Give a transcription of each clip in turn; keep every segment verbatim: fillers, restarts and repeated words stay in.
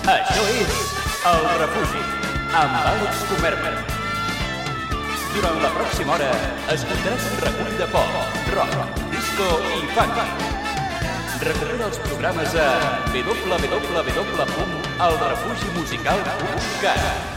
Això és El Refugi, amb Àlex Comerma. Durant la pròxima hora escoltaràs un recull de pop, rock, disco i funk. Recupera els programes a w w w punt el refugi musical punt cat.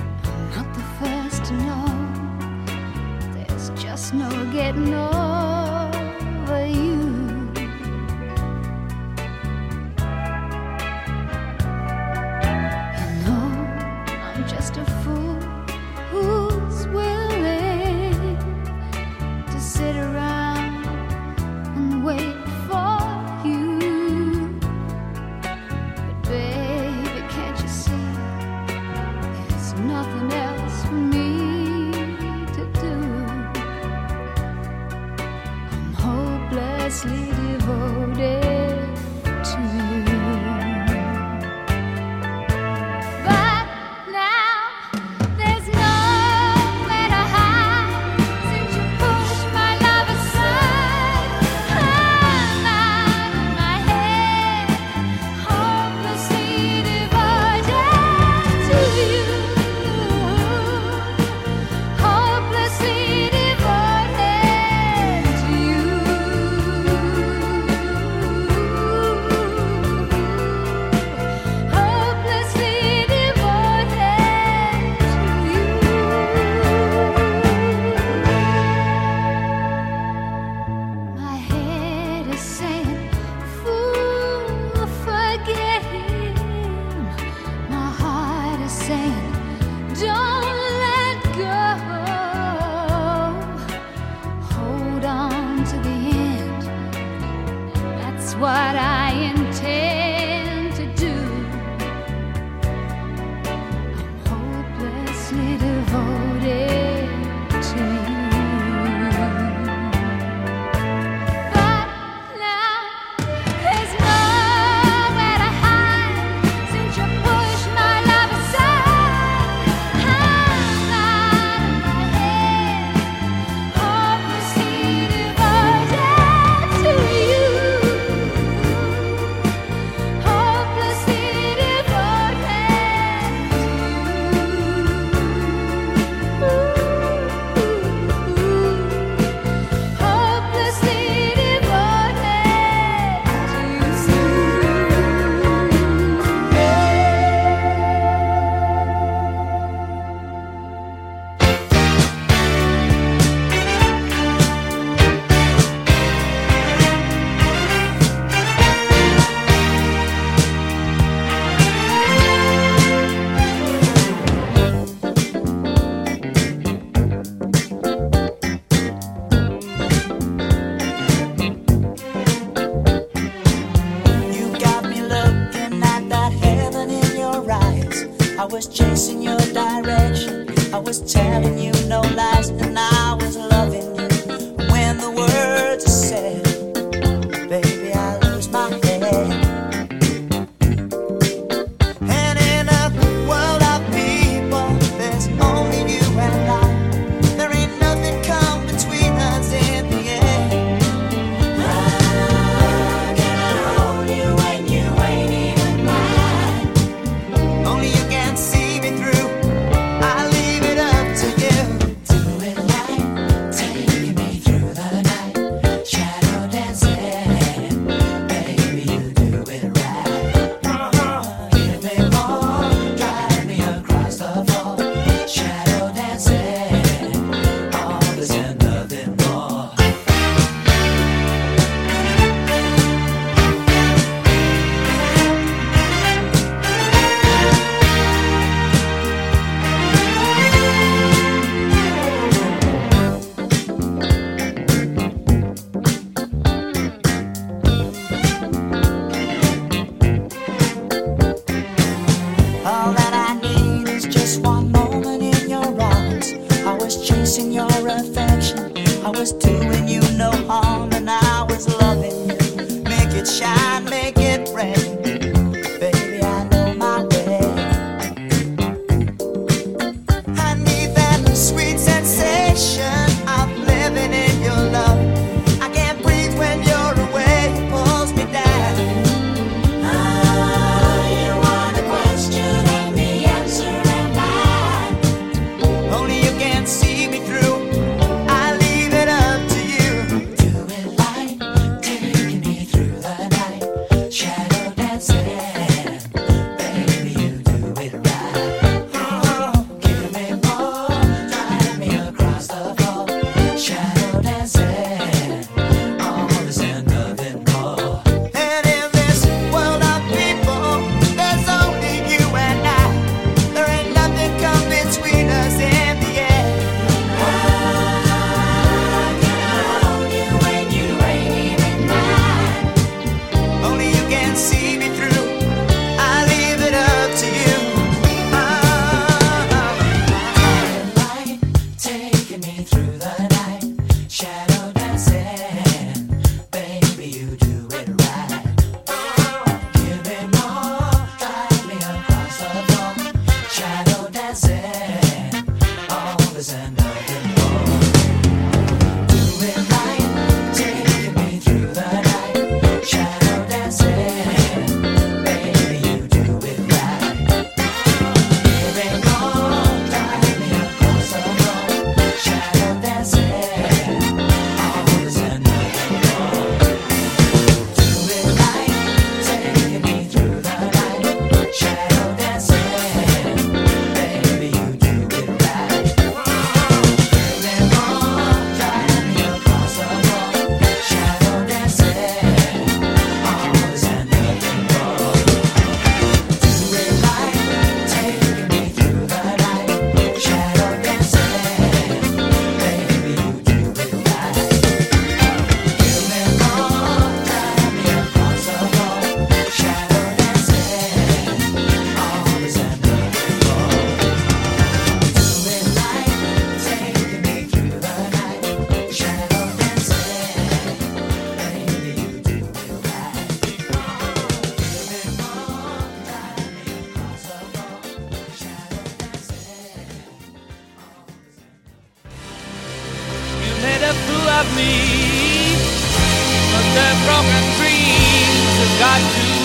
no getting over. was chasing your direction. I was telling you no lies, and I was loving you. When the words are said, baby, I lose my head. And in a world of people, there's only you and I. There ain't nothing come between us in the end. How can I hold you when you ain't even mine? Only you can see me through. I leave it up to you. Do it right, taking me through the night. Shadow dancing, baby, you do it right. Give me more, drive me across the floor. Shadow dancing, all this and nothing more. All that I need is just one moment in your arms. I was chasing your affection. I was doing you no harm, and I was loving you. Make it shine, make it rain. Baby, I know my way. I need that sweet sensation of living in your love. I can't breathe when you're away. It pulls me down. Ah, you want a question and the answer am I. Only you can see me through. I leave it up to you. Do it right, taking me through the night. Shadow of me, but their broken dreams have got to end.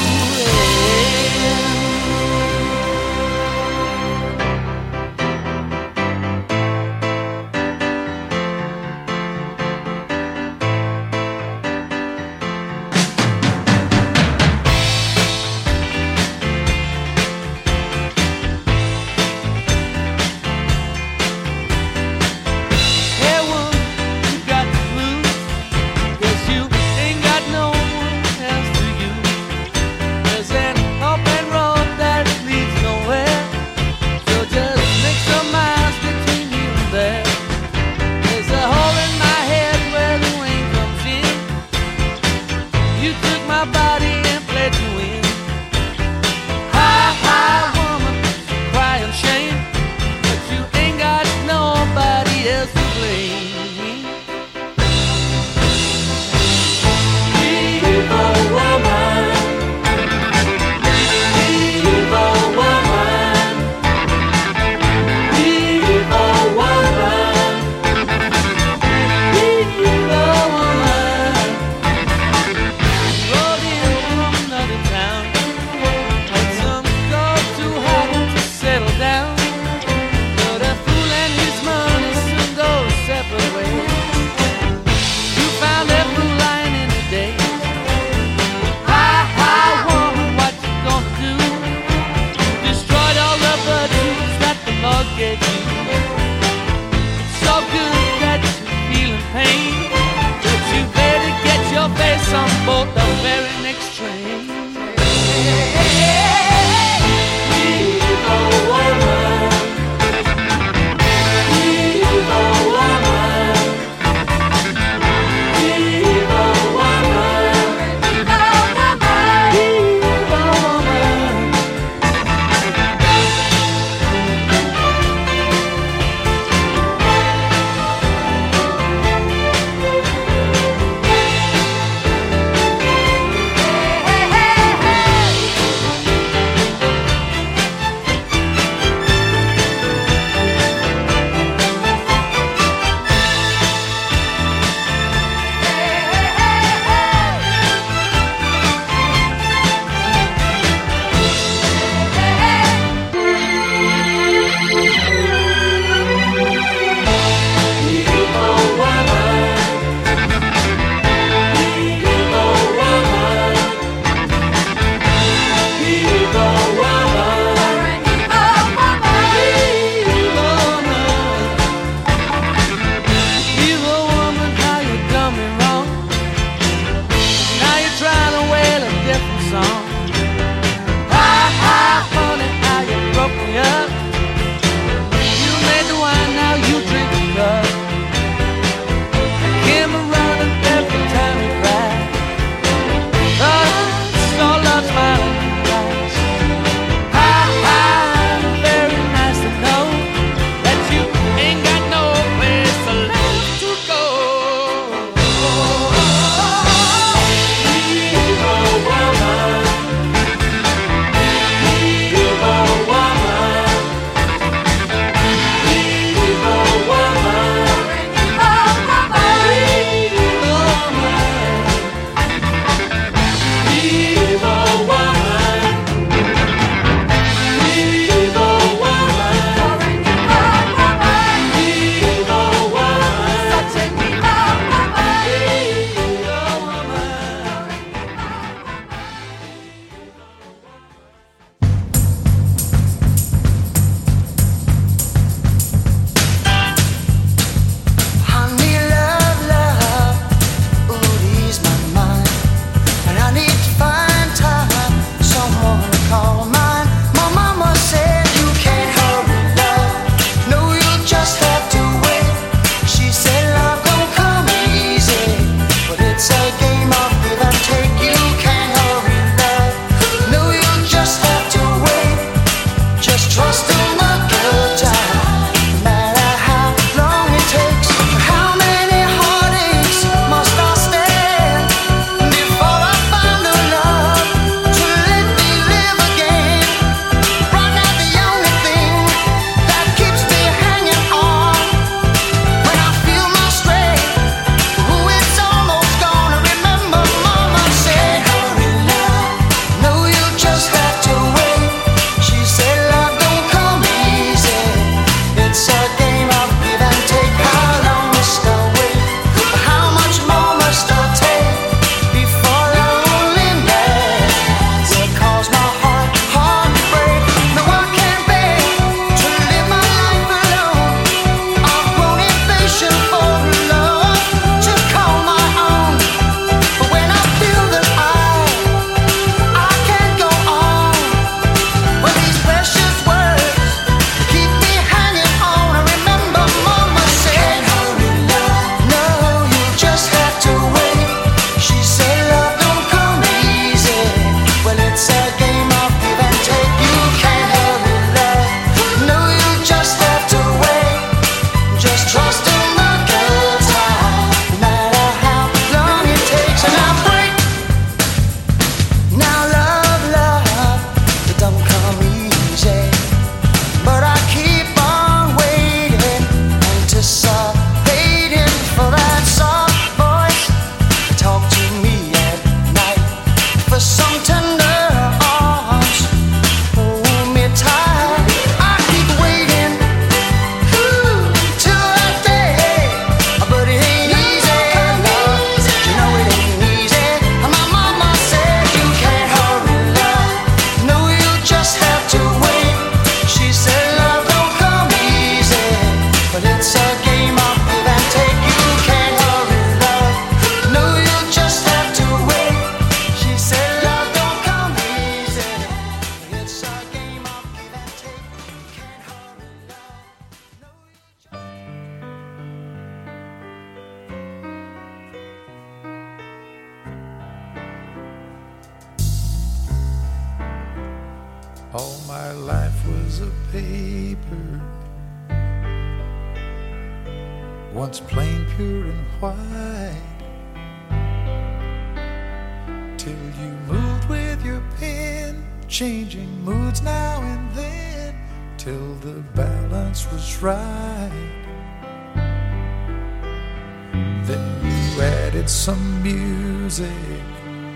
All my life was a paper, once plain, pure and white, till you moved with your pen, changing moods now and then, till the balance was right. Then you added some music,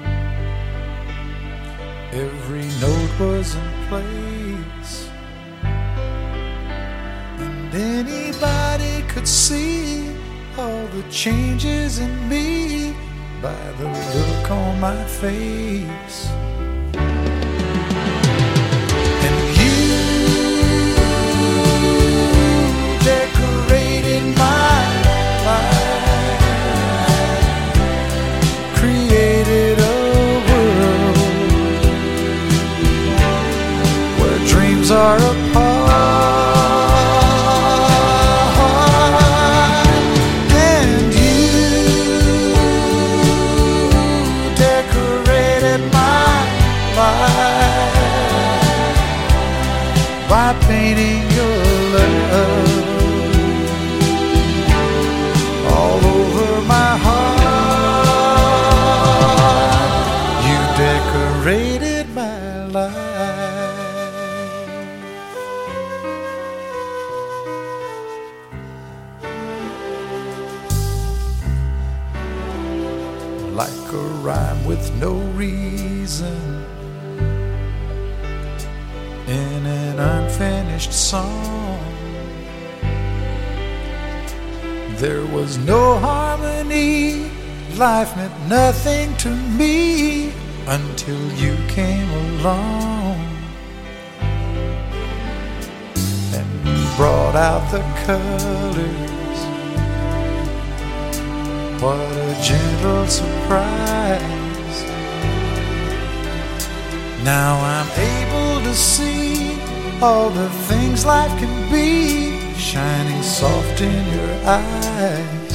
every note was in place, and anybody could see all the changes in me by the look on my face. And you decorated my life, created a dreams are apart, and you decorated my life by painting your love all over my heart. You decorated my life. Like a rhyme with no reason in an unfinished song, there was no harmony, life meant nothing to me until you came along and brought out the colors. What a gentle surprise. Now I'm able to see all the things life can be, shining soft in your eyes.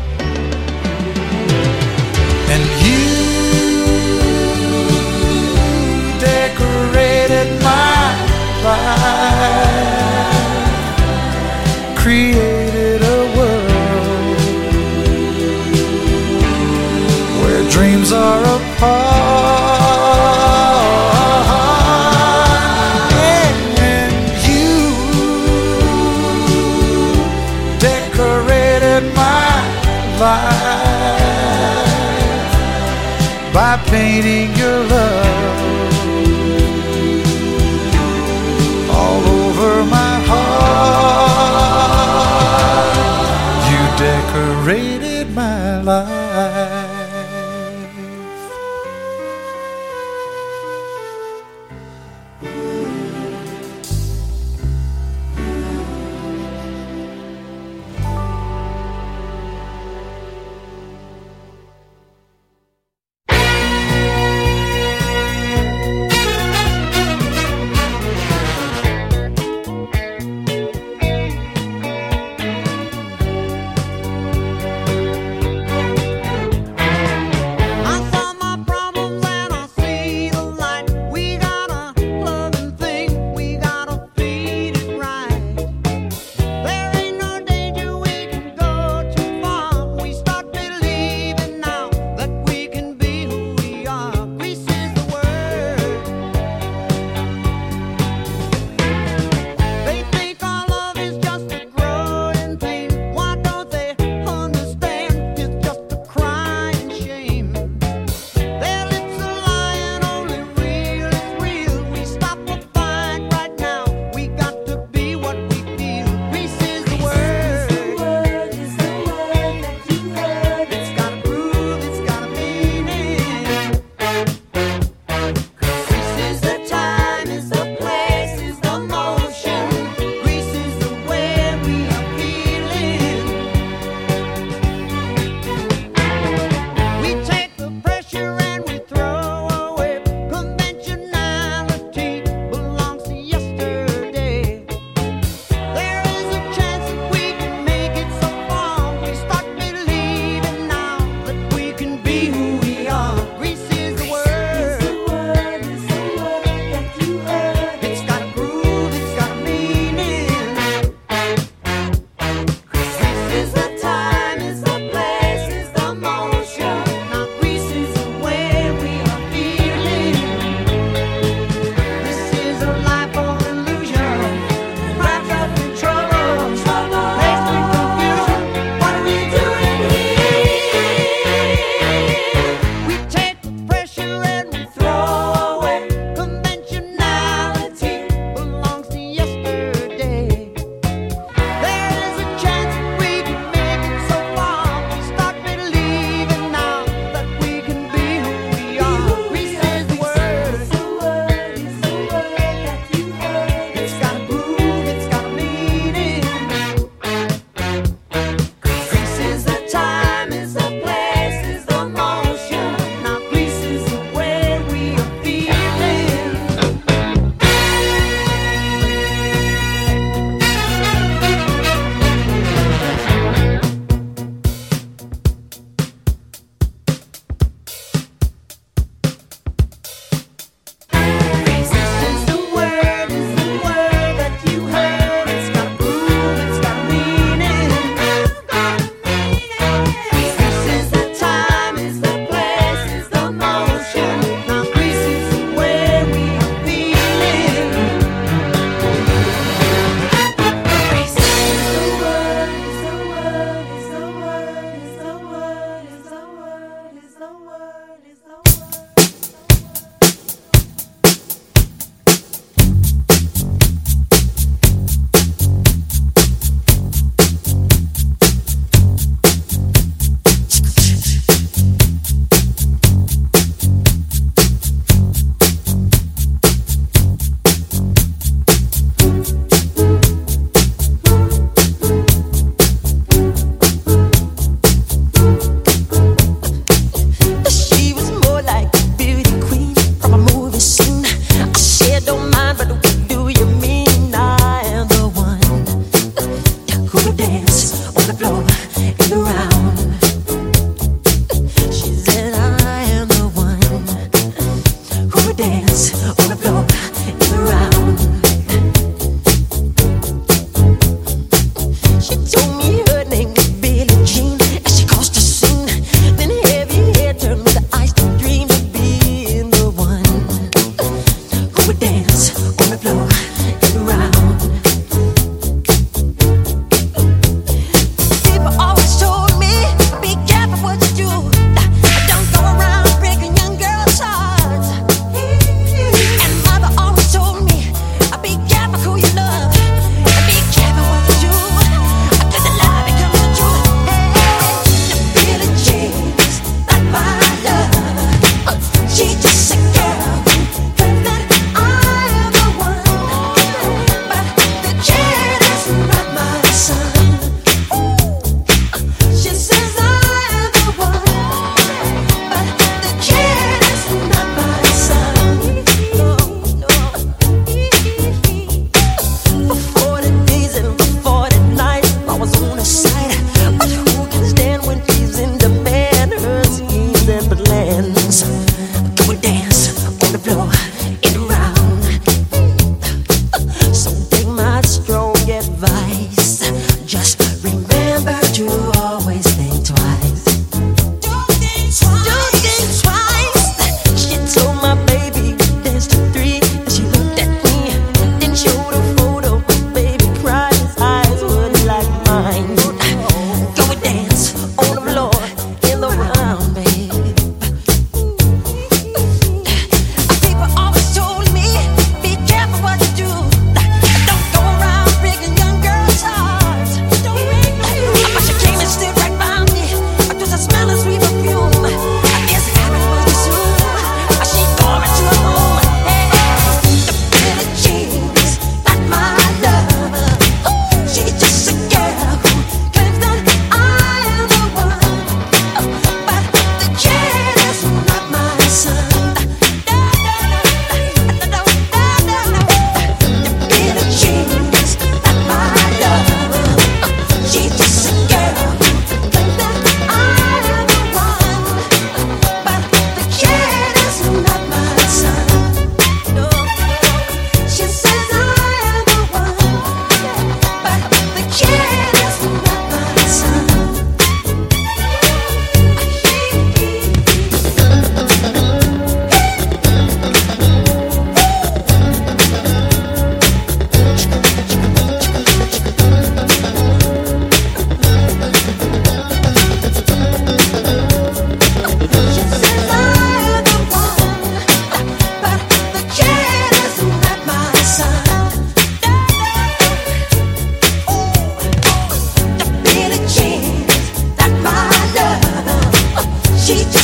And you decorated my life, created a world dreams are apart, and you decorated my life by painting your love all over my heart. You decorated my life.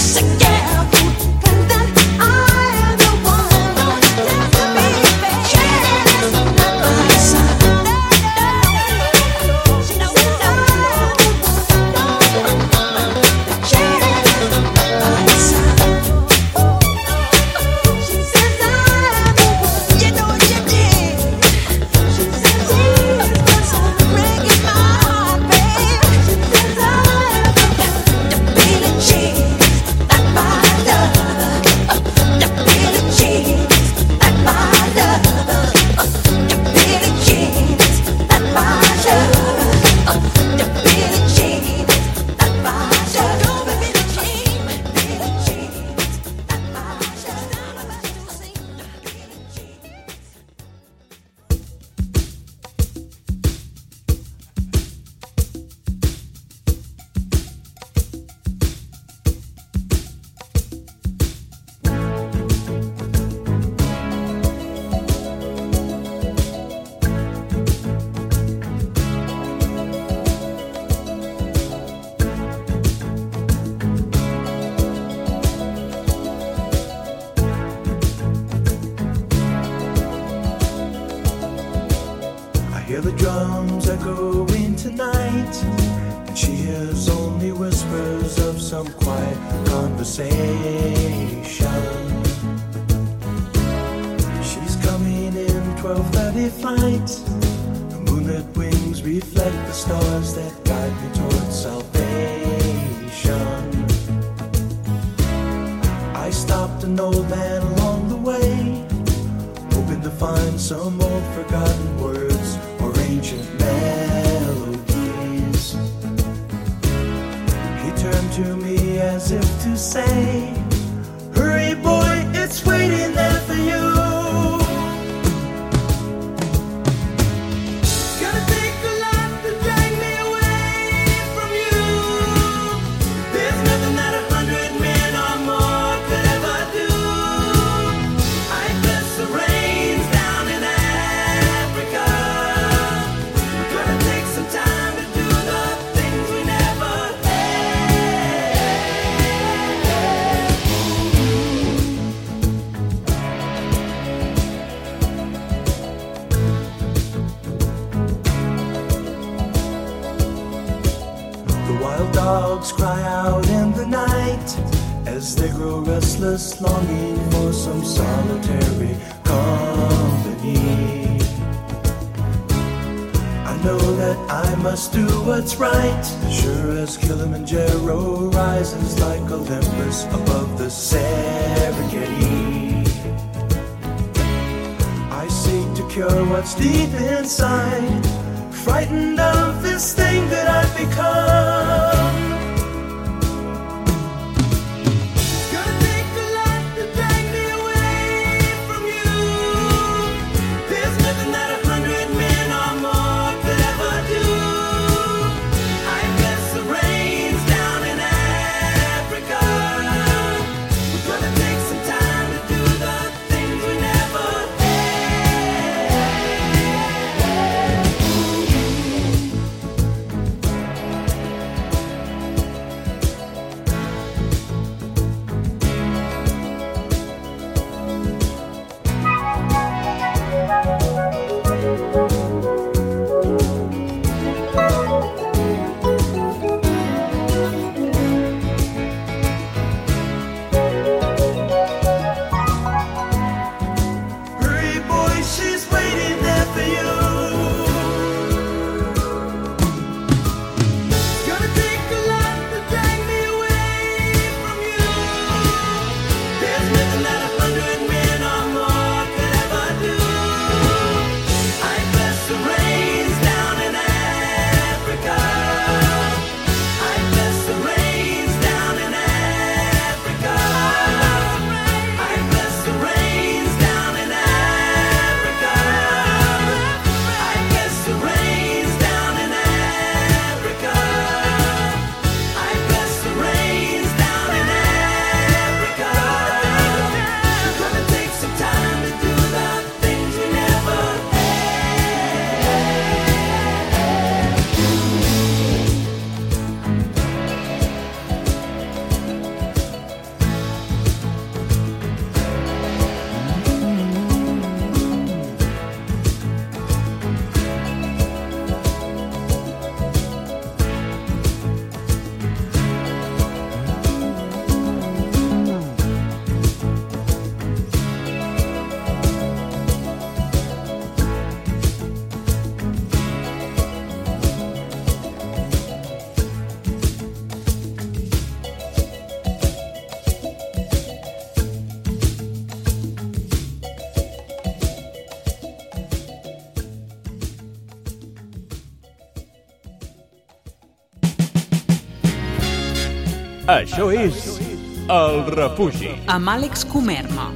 Hear the drums echoing tonight, and she hears only whispers of some quiet conversation. She's coming in twelve thirty flight. The moonlit wings reflect the stars that guide me towards salvation. I stopped an old man along the way, hoping to find some old forgotten words or ancient melodies. He turned to me as if to say, hurry boy, it's waiting there for you. It's gonna take a lot to drag me away from you. There's nothing that a hundred men or more could ever do. I bless the rains down in Africa. We're gonna take some time to do the things we never had. The wild dogs cry out in the night as they grow restless, longing for some solitary company. I know that I must do what's right, sure as Kilimanjaro rises like Olympus above the Serengeti. I seek to cure what's deep inside, frightened of this thing that I've become. It's gonna take a lot to drag me away from you. There's nothing that a hundred men or more could ever do. I bless the rains down in Africa. We're gonna take some time to do the things we never had. Això és El Refugi. Amb Àlex Comerma.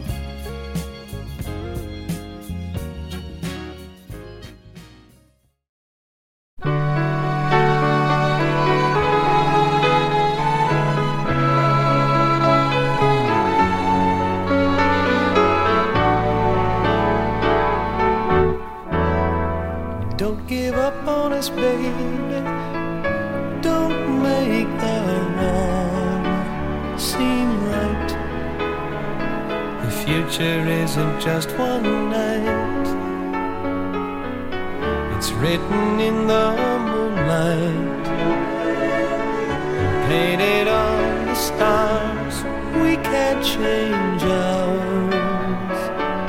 Don't give up on us, baby. Don't make the wrong seem right. The future isn't just one night. It's written in the moonlight, painted on the stars. We can't change ours.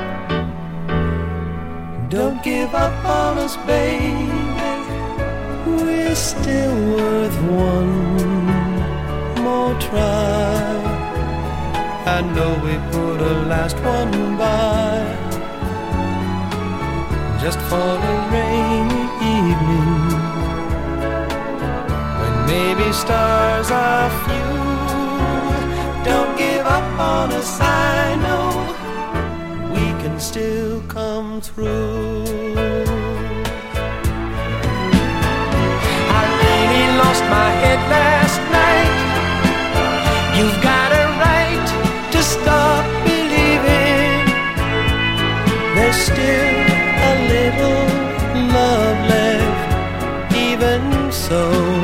Don't give up on us, baby. We're still worth one more try. I know we put a last one by, just for a rainy evening, when maybe stars are few. Don't give up on us, I know we can still come through. I really lost my head last night. You've got a right to stop believing. There's still a little love left, even so.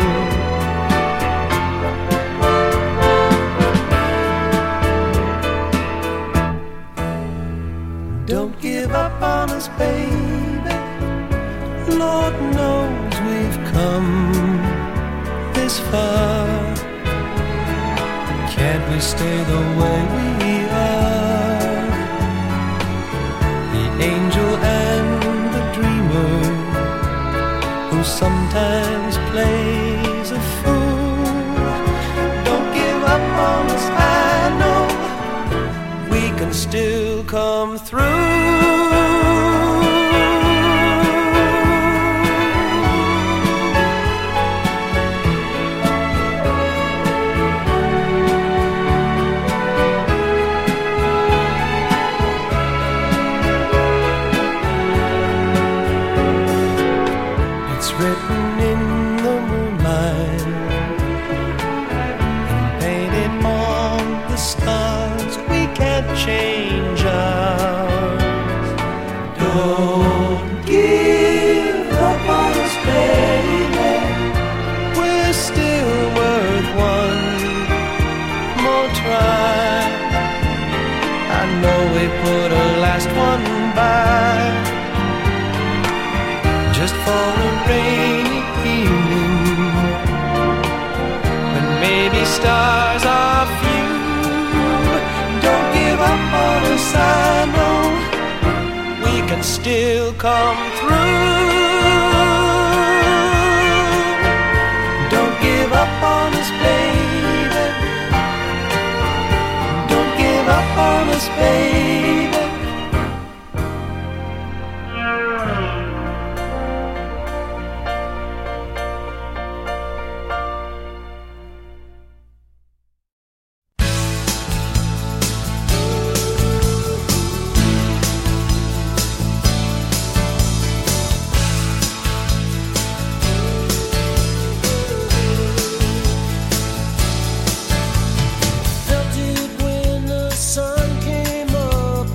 Don't give up on us, baby. Lord knows we've come this far. Can't we stay the way we are? The angel and the dreamer, who sometimes plays a fool. Don't give up on us, I know we can still come through. It's written in the moonlight and painted on the stars. We can't change ours. Don't give up on us, baby. We're still worth one more try. I know we put a last one by, just for a rainy evening, when maybe stars are few. Don't give up on us, I know we can still come through. Don't give up on us, baby. Don't give up on us, baby. Felt it when the sun came up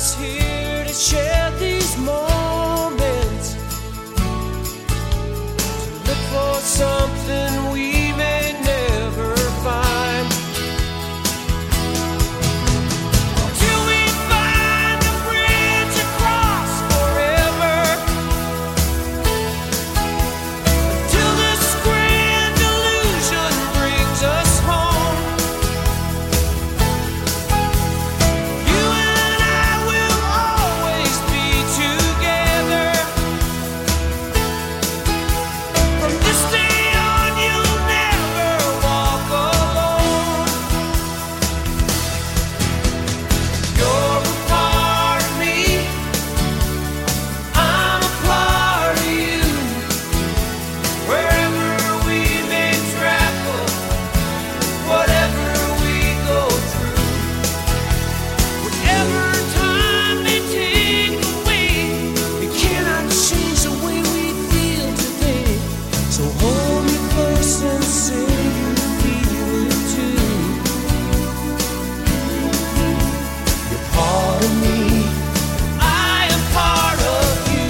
us here to share these moments, to look for something we may never find. Till we find the bridge across forever, until this grand illusion brings us home. You and I will always be together. From this day on, you'll never walk alone. You're a part of me, I'm a part of you. Wherever we may travel, whatever we go through, whatever time may take away, it cannot change the way we feel today. So hold me close and say you feel it too. You're part of me, I am part of you,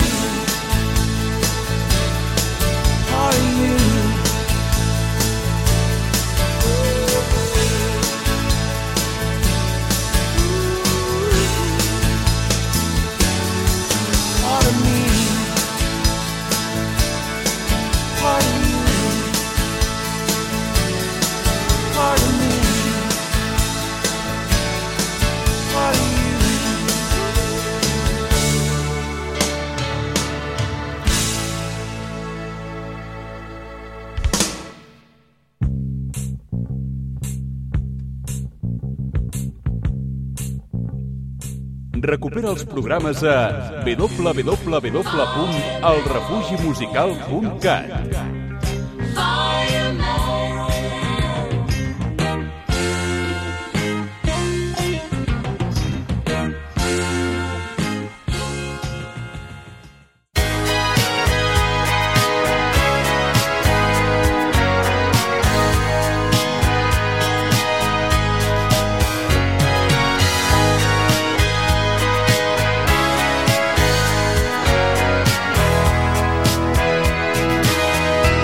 part of you. Part of me, part of you, part of me, part of you. Recupera els programes a w w w punt el refugi musical punt cat. You're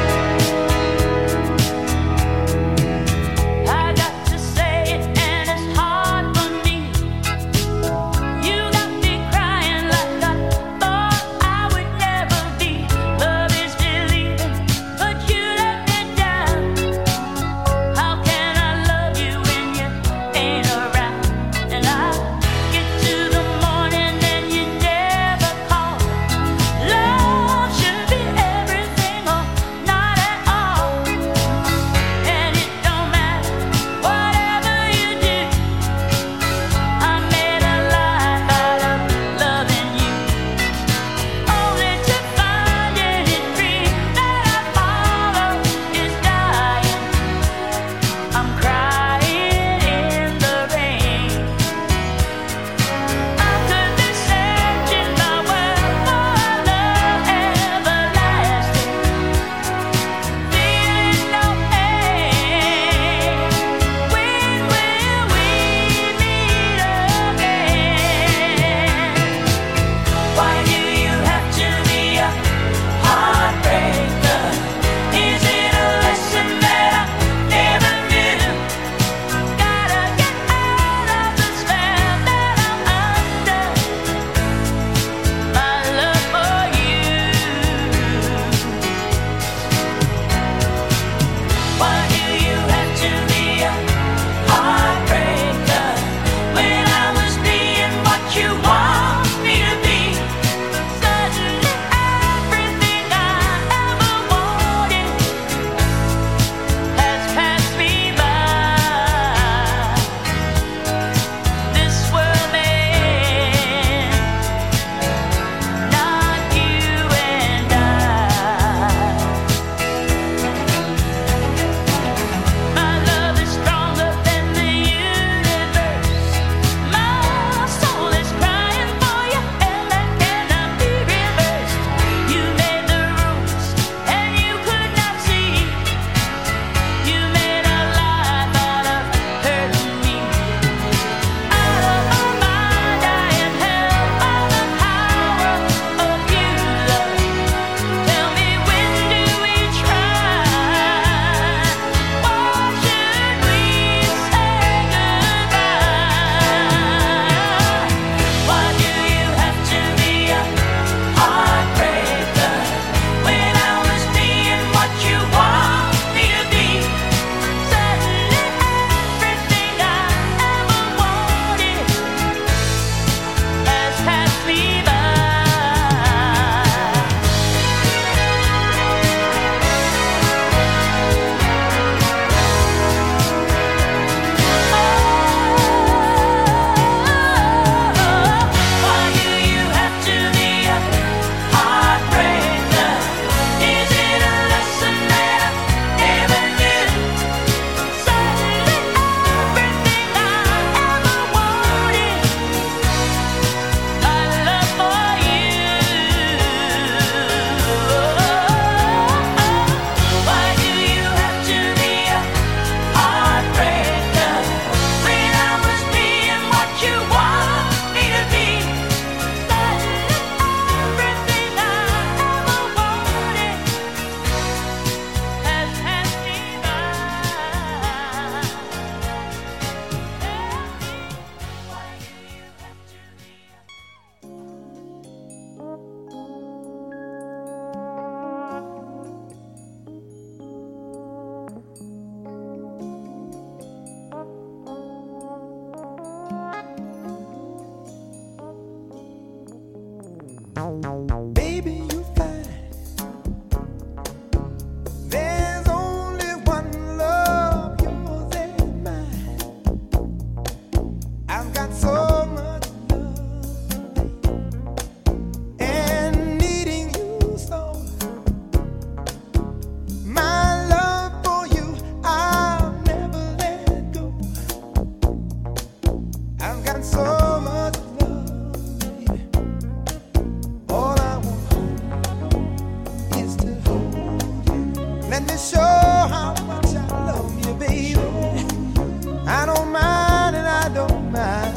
got so much love, baby. All I want is to hold you. Let me show how much I love you, baby. I don't mind and I don't mind.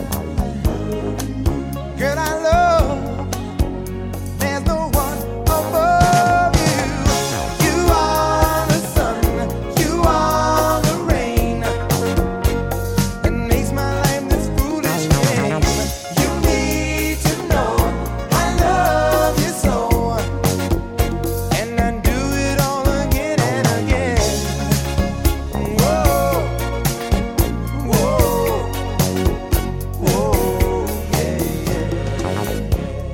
Girl, I love. There's no one above you. You are the sun, you are the rain. It makes my life this foolish game. You need to know I love you so, and I do it all again and again. Whoa, whoa, whoa, yeah, yeah.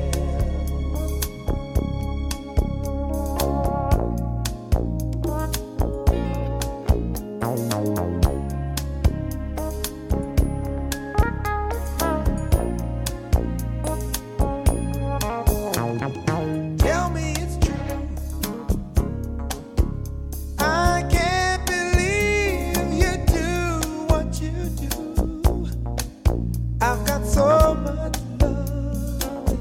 Tell me it's true. I can't believe you do what you do. I've got so much love,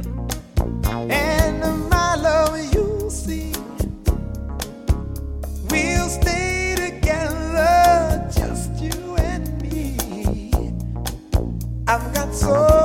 and my love you'll see. We'll stay together, just you and me. I've got so